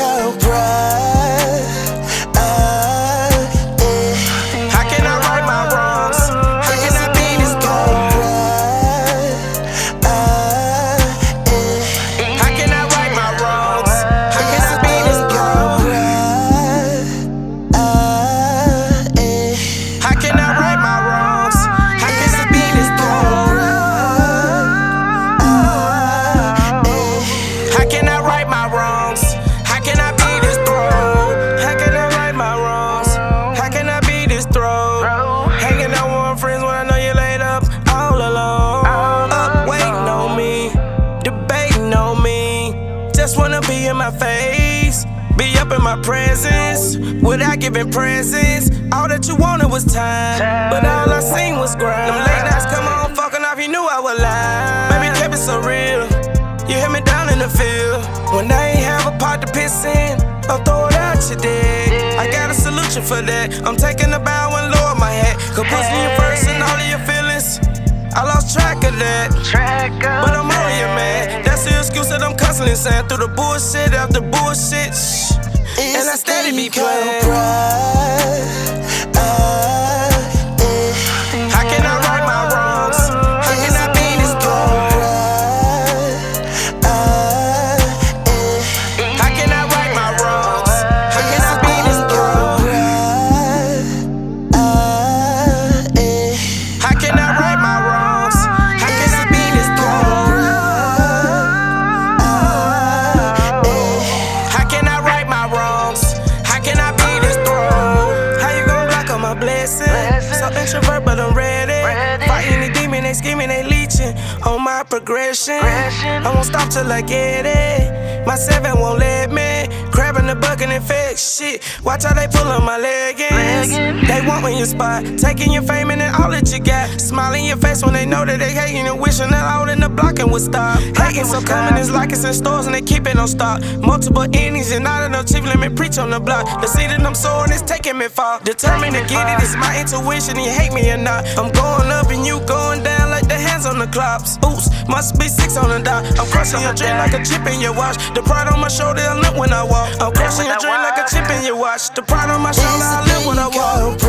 called pride. How can I right my wrongs? How can I be this cold? How can I right my wrongs? How can I be this cold? How can I right my wrongs? How can I be this cold? How can I right my wrongs? How can I be this throne? How can I right my wrongs? How can I be this throne? Hanging out with my friends when I know you're laid up all alone. Up waiting on me, debating on me. Just wanna be in my face, be up in my presence without giving presents. All that you wanted was time, but all I seen was grind. Them late nights come on, fucking off, you knew I would lie. Baby, kept it so real. You hit me down in the field when I ain't have a pot to piss in. I'll throw it out your dick. I got a solution for that. I'm taking a bow and lower my head. Cause pussy you first and all of your feelings. I lost track of that, but I'm on you, man. That's the excuse that I'm constantly saying through the bullshit after bullshit. And I steady be playing. How can I right my wrongs? How can I be this cold? How can I right my wrongs? How can I be this cold? How can I right my wrongs? How can I be this cold? How can I right my wrongs? How can I be this throne? How you gon' block all my blessings? So introvert, but I'm ready. Fighting the demon, they scheming, they leeching on my progression. I won't stop till I get it. My 7 won't let me. Grabbing the bucket and fix shit. Watch how they pull on my leggings. They want me in your spot, taking your fame and then all that you got. Smiling your face when they know that they hating and wishing that all in the blocking would stop. Hating so common, it's like it's in stores and they keep it on stock. Multiple innings and not enough chief, let me preach on the block. The seed that I'm sowing is taking me far. Determined to get it, it's my intuition, you hate me or not. I'm going up and you going down like the hands on the clocks. Oops, must be 6 on the dot. I'm crushing your dream like a chip in your watch. The pride on my shoulder, I look when I walk. I'm crushing your dream like a chip in your watch. The pride on my shoulder, I live when I walk.